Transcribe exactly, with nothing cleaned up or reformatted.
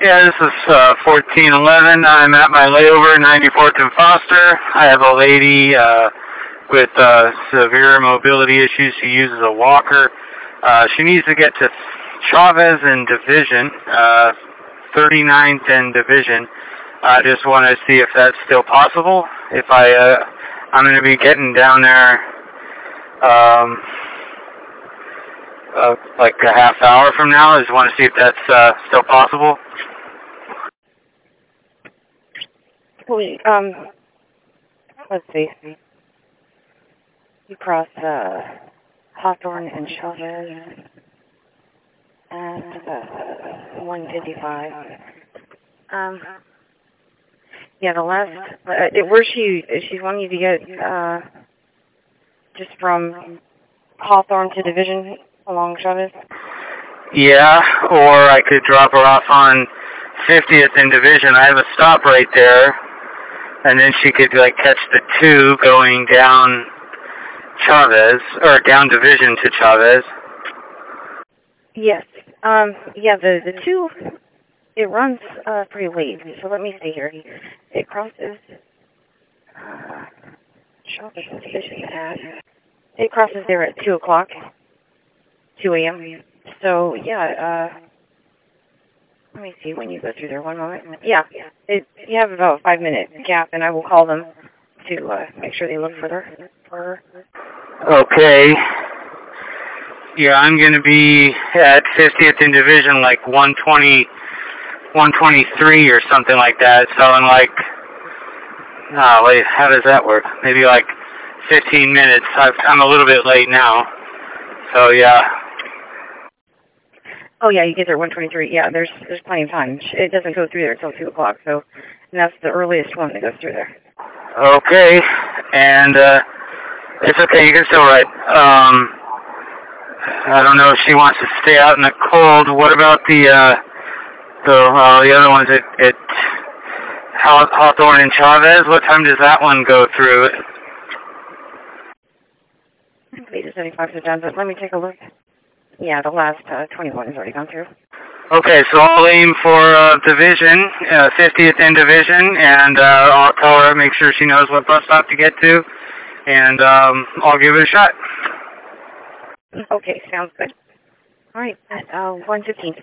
Yeah, this is uh, fourteen eleven. I'm at my layover, ninety-fourth and Foster. I have a lady uh, with uh, severe mobility issues. She uses a walker. Uh, she needs to get to Chavez and Division, uh, thirty-ninth and Division. I just want to see if that's still possible. If I, uh, I'm going to be getting down there um, uh, like a half hour from now. I just want to see if that's uh, still possible. Um, let's see. You cross uh, Hawthorne and Chavez and uh, one fifty-five. Um, yeah, the last. Uh, where's she? She's wanting you to get uh, just from Hawthorne to Division along Chavez. Yeah, or I could drop her off on fiftieth and Division. I have a stop right there. And then she could like catch the two going down Chavez, or down Division to Chavez. Yes. Um, yeah, the, the two, it runs uh, pretty late. So let me see here. It crosses uh, Chavez and Division at, it crosses there at two o'clock, two a.m. So, yeah, uh, let me see when you go through there. One moment. Yeah, it, you have about a five-minute gap, and I will call them to uh, make sure they look for her. For her. Okay. Yeah, I'm going to be at fiftieth and Division, like one twenty, one twenty-three or something like that. So in like, oh, wait, how does that work? Maybe like fifteen minutes. I've, I'm a little bit late now. So, yeah. Oh, yeah, you get there at one twenty-three. Yeah, there's there's plenty of time. It doesn't go through there until two o'clock, so and that's the earliest one that goes through there. Okay, and uh, it's okay, you can still write. Um, I don't know if she wants to stay out in the cold. What about the uh, the, uh, the other ones at, at Hawthorne and Chavez? What time does that one go through? eight to seventy-five is done, but let me take a look. Yeah, the last uh, twenty-one has already gone through. Okay, so I'll aim for uh, Division, uh, fiftieth and Division, and uh, I'll tell her, make sure she knows what bus stop to get to, and um, I'll give it a shot. Okay, sounds good. All right, at uh, one fifteen.